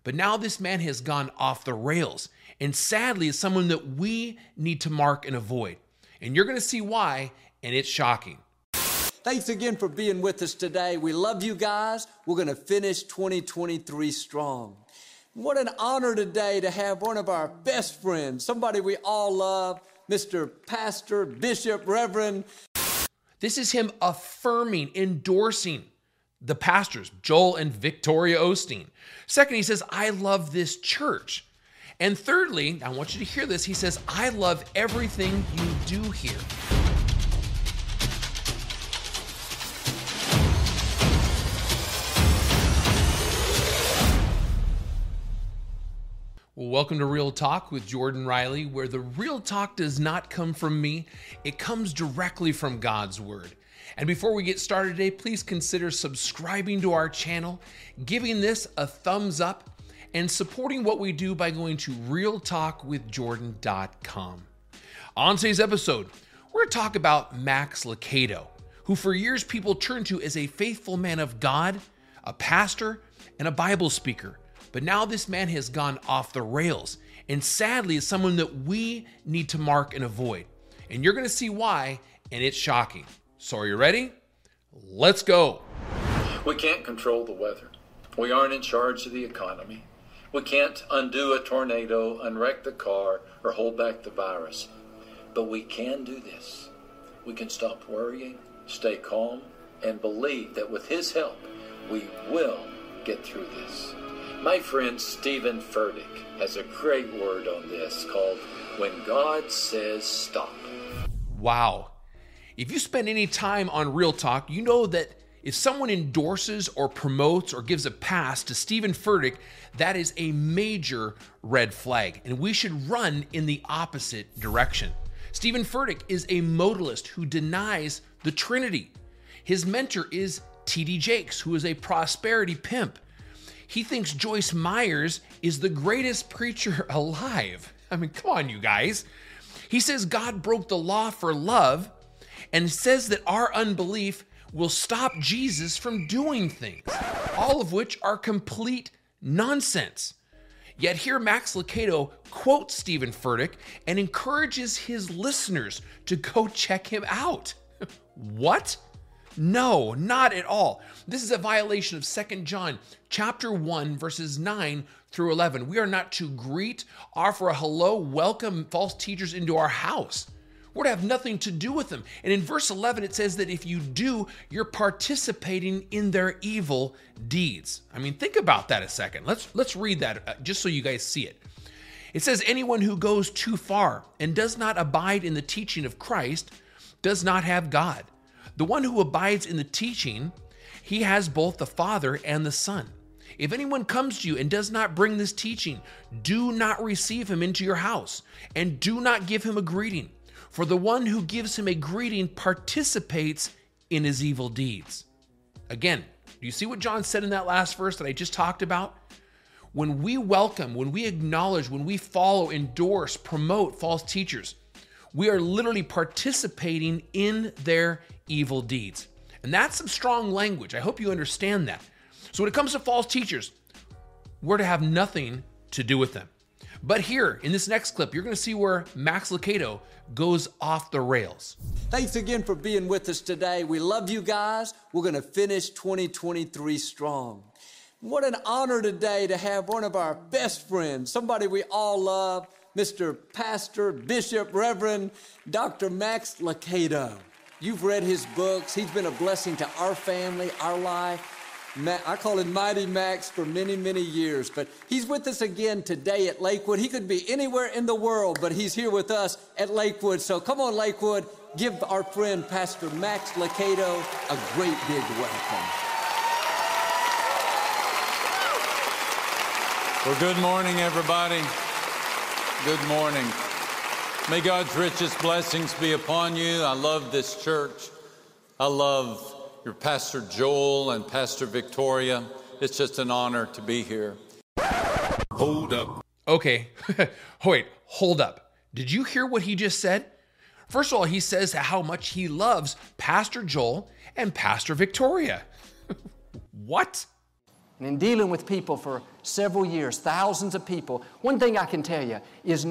But now this man has gone off the rails, and sadly is someone that we need to mark and avoid. And you're going to see why, and it's shocking. Thanks again for being with us today. We love you guys. We're going to finish 2023 strong. What an honor today to have one of our best friends, somebody we all love, Mr. Pastor, Bishop, Reverend. This is him affirming, endorsing the pastors, Joel and Victoria Osteen. Second, he says, I love this church. And thirdly, I want you to hear this, he says, I love everything you do here. Well, welcome to Real Talk with Jordan Riley, where the real talk does not come from me. It comes directly from God's Word. And before we get started today, please consider subscribing to our channel, giving this a thumbs up, and supporting what we do by going to realtalkwithjordan.com. On today's episode, we're going to talk about Max Lucado, who for years people turned to as a faithful man of God, a pastor, and a Bible speaker. But now this man has gone off the rails, and sadly is someone that we need to mark and avoid. And you're going to see why, and it's shocking. So are you ready? Let's go. We can't control the weather. We aren't in charge of the economy. We can't undo a tornado, unwreck the car, or hold back the virus. But we can do this. We can stop worrying, stay calm, and believe that with His help, we will get through this. My friend Steven Furtick has a great word on this called When God Says Stop. Wow. If you spend any time on Real Talk, you know that if someone endorses or promotes or gives a pass to Steven Furtick, that is a major red flag, and we should run in the opposite direction. Steven Furtick is a modalist who denies the Trinity. His mentor is T.D. Jakes, who is a prosperity pimp. He thinks Joyce Myers is the greatest preacher alive. I mean, come on, you guys. He says God broke the law for love and says that our unbelief will stop Jesus from doing things, all of which are complete nonsense. Yet here Max Lucado quotes Steven Furtick and encourages his listeners to go check him out. What? No, not at all. This is a violation of 2 John chapter 1, verses 9 through 11. We are not to greet, offer a hello, welcome false teachers into our house. We're to have nothing to do with them. And in verse 11, it says that if you do, you're participating in their evil deeds. I mean, think about that a second. Let's read that just so you guys see it. It says, anyone who goes too far and does not abide in the teaching of Christ does not have God. The one who abides in the teaching, he has both the Father and the Son. If anyone comes to you and does not bring this teaching, do not receive him into your house, and do not give him a greeting. For the one who gives him a greeting participates in his evil deeds. Again, do you see what John said in that last verse that I just talked about? When we welcome, when we acknowledge, when we follow, endorse, promote false teachers, we are literally participating in their evil deeds. And that's some strong language. I hope you understand that. So when it comes to false teachers, we're to have nothing to do with them. But here, in this next clip, you're going to see where Max Lucado goes off the rails. Thanks again for being with us today. We love you guys. We're going to finish 2023 strong. What an honor today to have one of our best friends, somebody we all love, Mr. Pastor, Bishop, Reverend, Dr. Max Lucado. You've read his books. He's been a blessing to our family, our life. I call him Mighty Max for many, many years. But he's with us again today at Lakewood. He could be anywhere in the world, but he's here with us at Lakewood. So come on, Lakewood, give our friend Pastor Max Lucado a great big welcome. Well, good morning, everybody. Good morning. May God's richest blessings be upon you. I love this church. I love your Pastor Joel and Pastor Victoria. It's just an honor to be here. Hold up. Okay. Wait, hold up. Did you hear what he just said? First of all, he says how much he loves Pastor Joel and Pastor Victoria. What? And in dealing with people for several years, thousands of people, one thing I can tell you is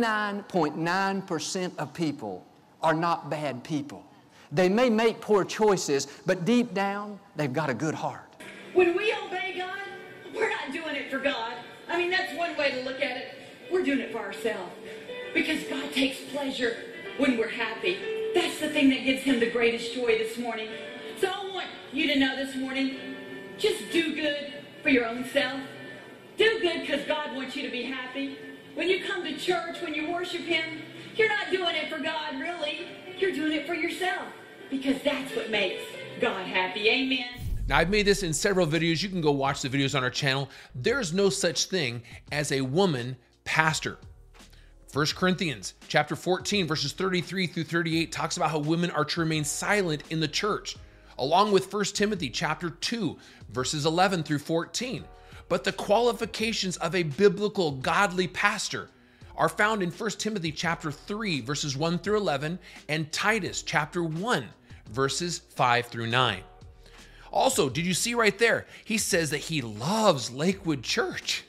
99.9% of people are not bad people. They may make poor choices, but deep down, they've got a good heart. When we obey God, we're not doing it for God. I mean, that's one way to look at it. We're doing it for ourselves. Because God takes pleasure when we're happy. That's the thing that gives Him the greatest joy this morning. So I want you to know this morning, just do good for your own self. Do good because God wants you to be happy. When you come to church, when you worship Him, you're not doing it for God, really. You're doing it for yourself. Because that's what makes God happy. Amen. Now, I've made this in several videos. You can go watch the videos on our channel. There's no such thing as a woman pastor. 1 Corinthians chapter 14, verses 33 through 38 talks about how women are to remain silent in the church, along with 1 Timothy chapter 2, verses 11 through 14. But the qualifications of a biblical, godly pastor are found in 1 Timothy chapter 3, verses 1 through 11, and Titus chapter 1, verses 5 through 9. Also, did you see right there? He says that he loves Lakewood Church.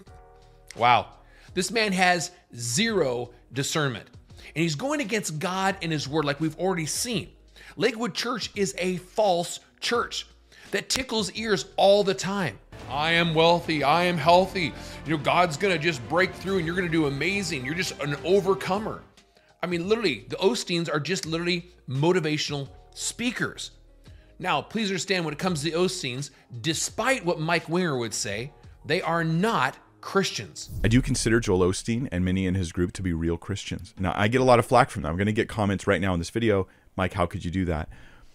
Wow. This man has zero discernment. And he's going against God and His Word like we've already seen. Lakewood Church is a false church that tickles ears all the time. I am wealthy. I am healthy. You know, God's going to just break through and you're going to do amazing. You're just an overcomer. I mean, literally, the Osteens are just literally motivational speakers. Now, please understand when it comes to the Osteens, despite what Mike Winger would say, they are not Christians. I do consider Joel Osteen and many in his group to be real Christians. Now, I get a lot of flack from them. I'm going to get comments right now in this video. Mike, how could you do that?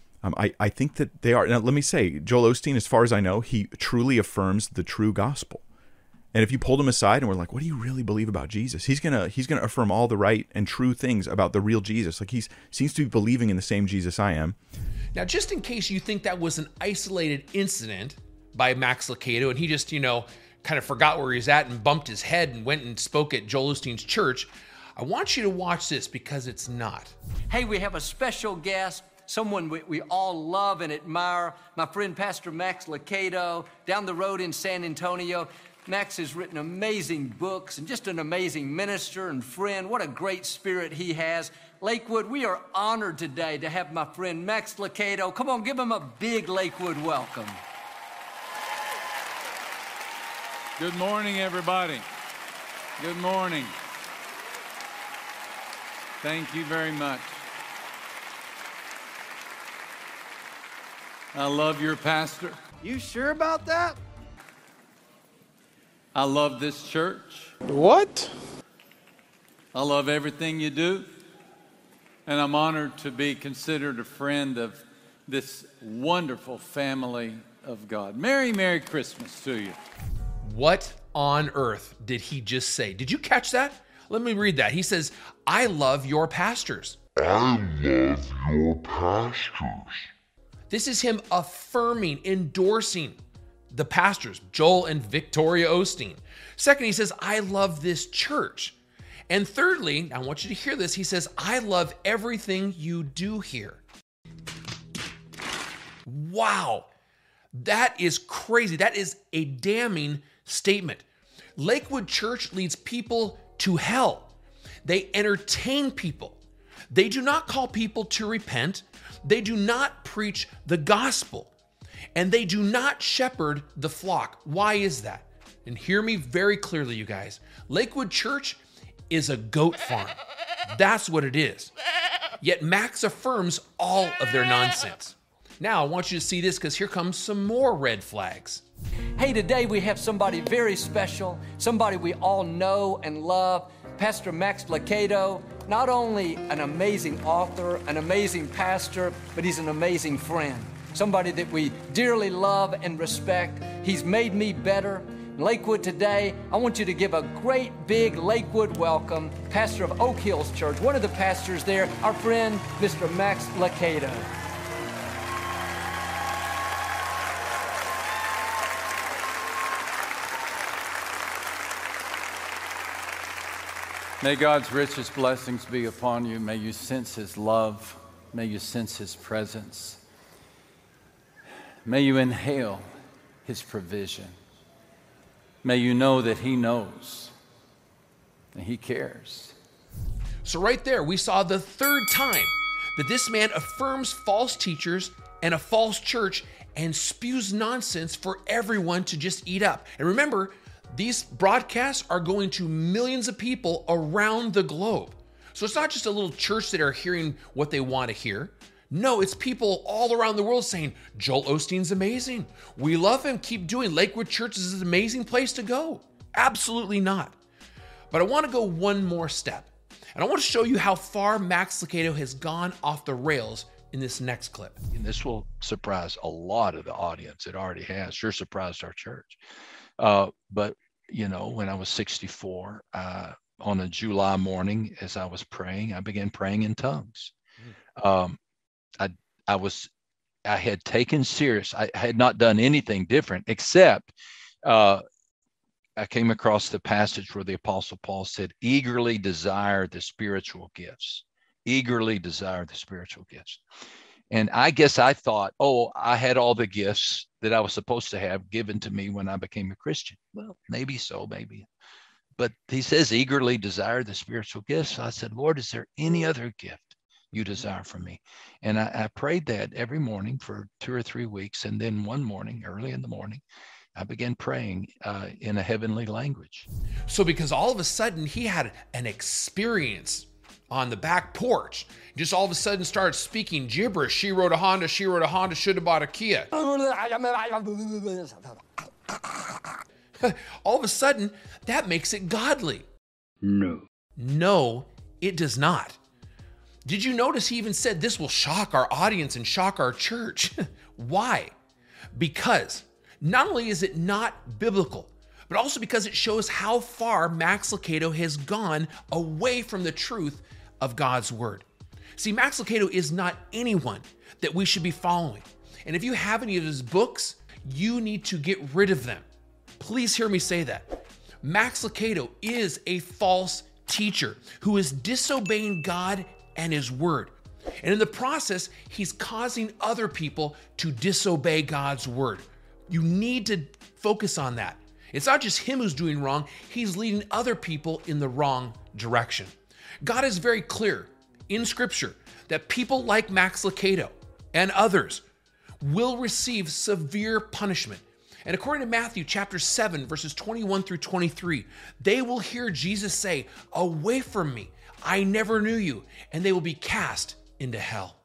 I think that they are. Now, let me say, Joel Osteen, as far as I know, he truly affirms the true gospel. And if you pulled him aside and were like, what do you really believe about Jesus? He's gonna affirm all the right and true things about the real Jesus. Like he seems to be believing in the same Jesus I am. Now, just in case you think that was an isolated incident by Max Lucado and he just, kind of forgot where he's at and bumped his head and went and spoke at Joel Osteen's church, I want you to watch this because it's not. Hey, we have a special guest, someone we all love and admire, my friend Pastor Max Lucado, down the road in San Antonio. Max has written amazing books and just an amazing minister and friend. What a great spirit he has. Lakewood, we are honored today to have my friend Max Lucado. Come on, give him a big Lakewood welcome. Good morning, everybody. Good morning. Thank you very much. I love your pastor. You sure about that? I love this church. What? I love everything you do. And I'm honored to be considered a friend of this wonderful family of God. Merry, Merry Christmas to you. What on earth did he just say? Did you catch that? Let me read that. He says, I love your pastors. I love your pastors. This is him affirming, endorsing the pastors, Joel and Victoria Osteen. Second, he says, I love this church. And thirdly, I want you to hear this. He says, I love everything you do here. Wow. That is crazy. That is a damning statement. Lakewood Church leads people to hell. They entertain people. They do not call people to repent. They do not preach the gospel. And they do not shepherd the flock. Why is that? And hear me very clearly, you guys. Lakewood Church is a goat farm. That's what it is. Yet Max affirms all of their nonsense. Now, I want you to see this because here comes some more red flags. Hey, today we have somebody very special, somebody we all know and love, Pastor Max Lucado. Not only an amazing author, an amazing pastor, but he's an amazing friend. Somebody that we dearly love and respect. He's made me better. Lakewood today, I want you to give a great big Lakewood welcome, pastor of Oak Hills Church, one of the pastors there, our friend, Mr. Max Lucado. May God's richest blessings be upon you. May you sense His love. May you sense His presence. May you inhale his provision. May you know that he knows and he cares. So right there, we saw the third time that this man affirms false teachers and a false church and spews nonsense for everyone to just eat up. And remember, these broadcasts are going to millions of people around the globe. So it's not just a little church that are hearing what they want to hear. No, it's people all around the world saying, Joel Osteen's amazing. We love him. Keep doing. Lakewood Church is an amazing place to go. Absolutely not. But I want to go one more step. And I want to show you how far Max Lucado has gone off the rails in this next clip. And this will surprise a lot of the audience. It already has. Sure surprised our church. But, you know, when I was 64, on a July morning, as I was praying, I began praying in tongues. I had taken serious. I had not done anything different except I came across the passage where the Apostle Paul said, eagerly desire the spiritual gifts. Eagerly desire the spiritual gifts. And I guess I thought, oh, I had all the gifts that I was supposed to have given to me when I became a Christian. Well, maybe so, maybe. But he says, eagerly desire the spiritual gifts. So I said, Lord, is there any other gift you desire from me? And I prayed that every morning for 2 or 3 weeks. And then one morning, early in the morning, I began praying in a heavenly language. So because all of a sudden he had an experience on the back porch, just all of a sudden started speaking gibberish. She rode a Honda, should have bought a Kia. All of a sudden, that makes it godly. No, it does not. Did you notice he even said this will shock our audience and shock our church? Why? Because not only is it not biblical, but also because it shows how far Max Lucado has gone away from the truth of God's word. See, Max Lucado is not anyone that we should be following. And if you have any of his books, you need to get rid of them. Please hear me say that. Max Lucado is a false teacher who is disobeying God and his word. And in the process, he's causing other people to disobey God's word. You need to focus on that. It's not just him who's doing wrong, he's leading other people in the wrong direction. God is very clear in Scripture that people like Max Lucado and others will receive severe punishment. And according to Matthew chapter 7, verses 21 through 23, they will hear Jesus say, "Away from me, I never knew you," and they will be cast into hell.